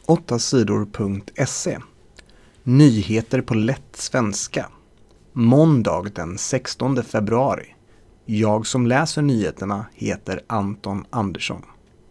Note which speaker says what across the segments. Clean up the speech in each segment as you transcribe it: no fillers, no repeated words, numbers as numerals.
Speaker 1: 8sidor.se. Nyheter på lätt svenska. Måndag den 16 februari. Jag som läser nyheterna heter Anton Andersson.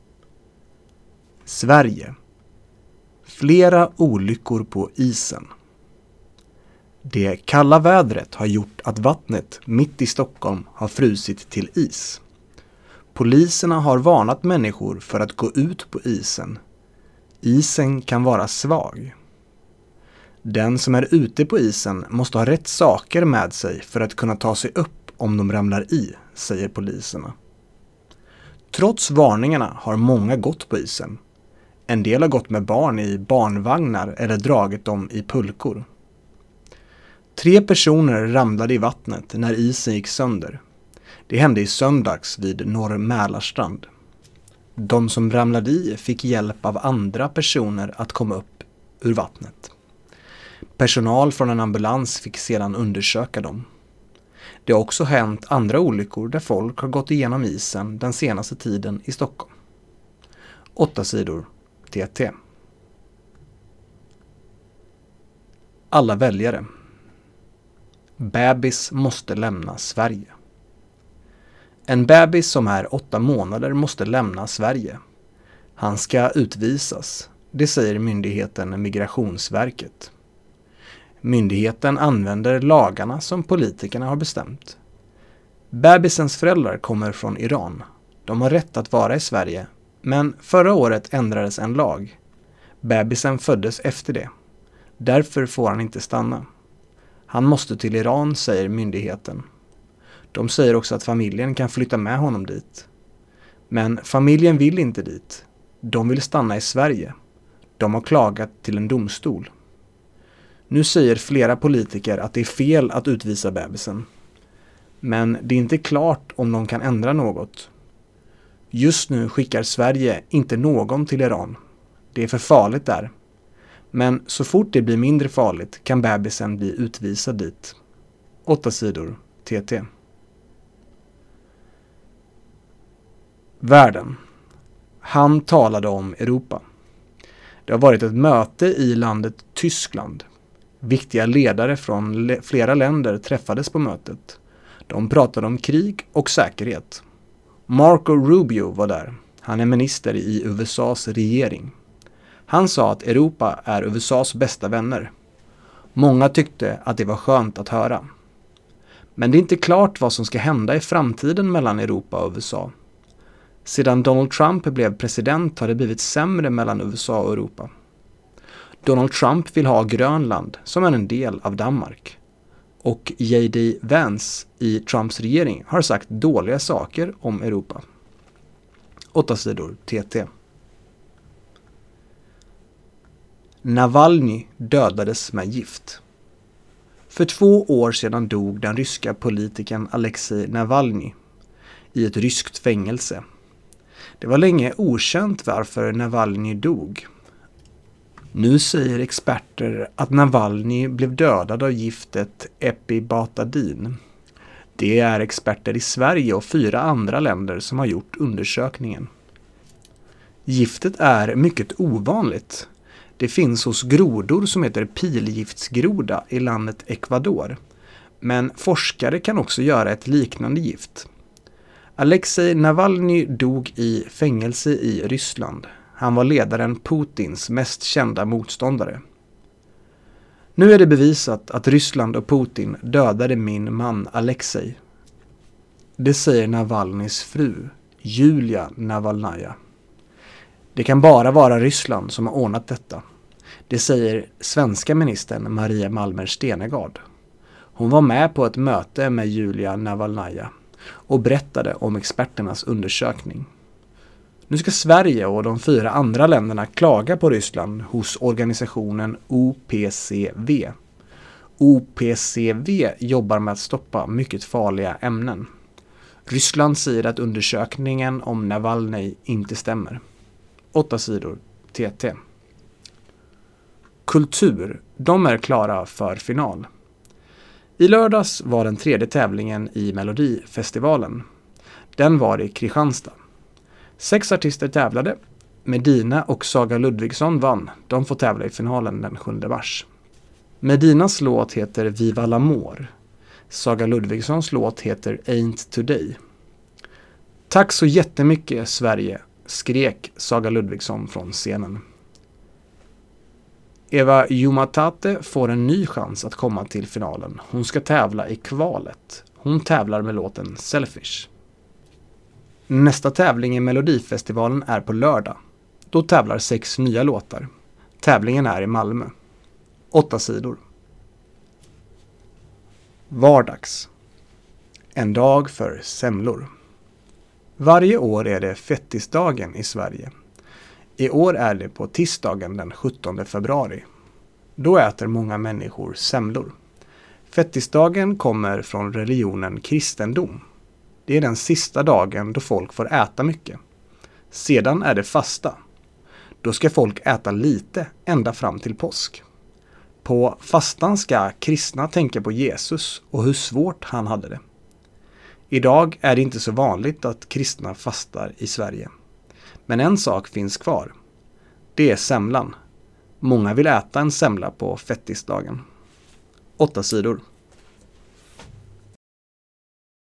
Speaker 1: Sverige. Flera olyckor på isen. Det kalla vädret har gjort att vattnet mitt i Stockholm har frusit till is. Poliserna har varnat människor för att gå ut på isen. Isen kan vara svag. Den som är ute på isen måste ha rätt saker med sig för att kunna ta sig upp om de ramlar i, säger poliserna. Trots varningarna har många gått på isen. En del har gått med barn i barnvagnar eller dragit dem i pulkor. 3 personer ramlade i vattnet när isen gick sönder. Det hände i söndags vid Norr Mälarstrand. De som ramlade i fick hjälp av andra personer att komma upp ur vattnet. Personal från en ambulans fick sedan undersöka dem. Det har också hänt andra olyckor där folk har gått igenom isen den senaste tiden i Stockholm. 8 sidor TT. Alla väljare. Bebis måste lämna Sverige. En bebis som är 8 månader måste lämna Sverige. Han ska utvisas, det säger myndigheten Migrationsverket. Myndigheten använder lagarna som politikerna har bestämt. Bebisens föräldrar kommer från Iran. De har rätt att vara i Sverige, men förra året ändrades en lag. Bebisen föddes efter det. Därför får han inte stanna. Han måste till Iran, säger myndigheten. De säger också att familjen kan flytta med honom dit. Men familjen vill inte dit. De vill stanna i Sverige. De har klagat till en domstol. Nu säger flera politiker att det är fel att utvisa bebisen. Men det är inte klart om de kan ändra något. Just nu skickar Sverige inte någon till Iran. Det är för farligt där. Men så fort det blir mindre farligt kan bebisen bli utvisad dit. 8 sidor TT. Världen. Han talade om Europa. Det har varit ett möte i landet Tyskland. Viktiga ledare från flera länder träffades på mötet. De pratade om krig och säkerhet. Marco Rubio var där. Han är minister i USAs regering. Han sa att Europa är USAs bästa vänner. Många tyckte att det var skönt att höra. Men det är inte klart vad som ska hända i framtiden mellan Europa och USA. Sedan Donald Trump blev president har det blivit sämre mellan USA och Europa. Donald Trump vill ha Grönland som är en del av Danmark. Och J.D. Vance i Trumps regering har sagt dåliga saker om Europa. 8 sidor TT. Navalny dödades med gift. För 2 år sedan dog den ryska politikern Alexej Navalny i ett ryskt fängelse. Det var länge okänt varför Navalny dog. Nu säger experter att Navalny blev dödad av giftet Epibatadin. Det är experter i Sverige och 4 andra länder som har gjort undersökningen. Giftet är mycket ovanligt. Det finns hos grodor som heter pilgiftsgroda i landet Ecuador. Men forskare kan också göra ett liknande gift. Alexej Navalny dog i fängelse i Ryssland. Han var ledaren Putins mest kända motståndare. Nu är det bevisat att Ryssland och Putin dödade min man Alexej. Det säger Navalnys fru, Julia Navalnaja. Det kan bara vara Ryssland som har ordnat detta. Det säger svenska ministern Maria Malmer Stenergard. Hon var med på ett möte med Julia Navalnaja och berättade om experternas undersökning. Nu ska Sverige och de 4 andra länderna klaga på Ryssland hos organisationen OPCW. OPCW jobbar med att stoppa mycket farliga ämnen. Ryssland säger att undersökningen om Navalny inte stämmer. 8 sidor TT. Kultur, de är klara för final. I lördags var den 3:e tävlingen i Melodifestivalen. Den var i Kristianstad. 6 artister tävlade. Medina och Saga Ludvigsson vann. De får tävla i finalen den 7 mars. Medinas låt heter Viva l'Amour. Saga Ludvigssons låt heter Ain't Today. Tack så jättemycket Sverige, skrek Saga Ludvigsson från scenen. Eva Jumatate får en ny chans att komma till finalen. Hon ska tävla i kvalet. Hon tävlar med låten Selfish. Nästa tävling i Melodifestivalen är på lördag. Då tävlar 6 nya låtar. Tävlingen är i Malmö. 8 sidor. Vardags. En dag för semlor. Varje år är det fettisdagen i Sverige. I år är det på tisdagen den 17 februari. Då äter många människor semlor. Fettisdagen kommer från religionen kristendom. Det är den sista dagen då folk får äta mycket. Sedan är det fasta. Då ska folk äta lite ända fram till påsk. På fastan ska kristna tänka på Jesus och hur svårt han hade det. Idag är det inte så vanligt att kristna fastar i Sverige. Men en sak finns kvar. Det är semlan. Många vill äta en semla på fettisdagen. 8 sidor.